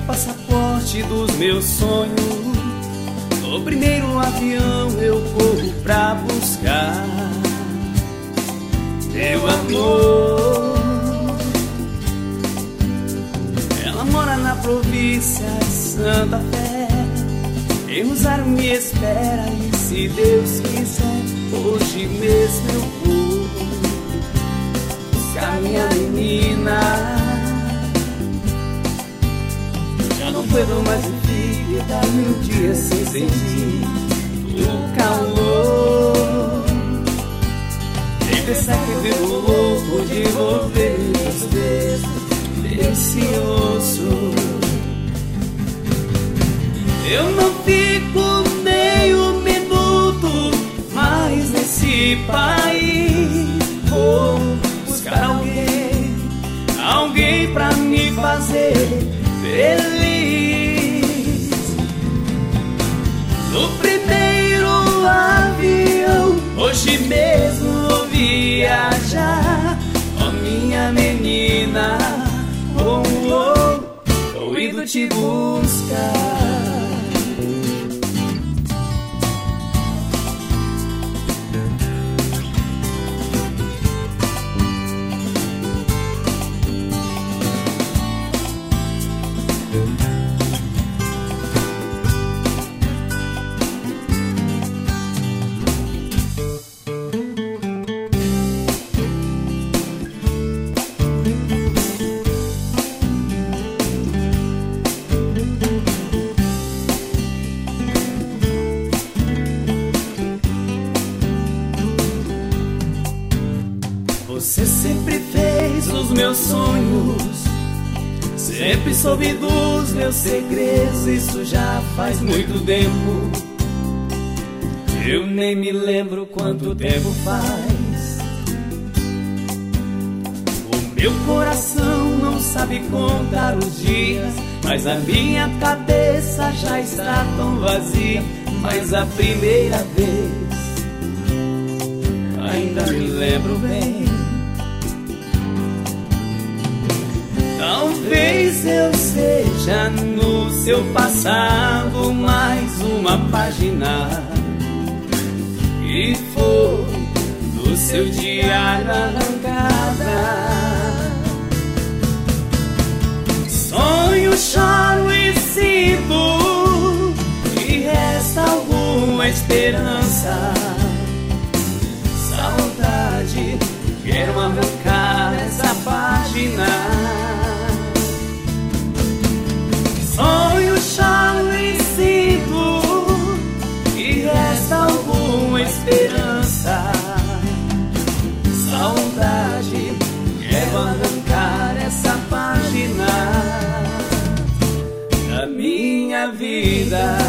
passaporte dos meus sonhos. No primeiro avião eu corro pra buscar teu amor. Ela mora na província de Santa Fé, em Rosário me espera e se Deus quiser, hoje mesmo eu vou buscar minha menina. Já não puedo mais viver, dar-me um dia sem sentir o calor. Nem pensar que vivo louco de envolver meus dedos delicioso. Eu não fico nem um minuto mais nesse país. Vou buscar alguém pra me fazer feliz. No primeiro avião, hoje mesmo vou viajar. Oh, minha menina, oh, oh, tô indo te buscar. Você sempre fez os meus sonhos, sempre soube dos meus segredos. Isso já faz muito tempo, eu nem me lembro quanto tempo faz. O meu coração não sabe contar os dias, mas a minha cabeça já está tão vazia. Mas a primeira vez ainda me lembro bem. Talvez eu seja no seu passado mais uma página que foi do seu diário arrancada. Sonho, choro e sinto que resta alguma esperança. Saudade, quero arrancar essa página. Sonho, choro e sinto que resta alguma esperança. Saudade, quero arrancar essa página da minha vida.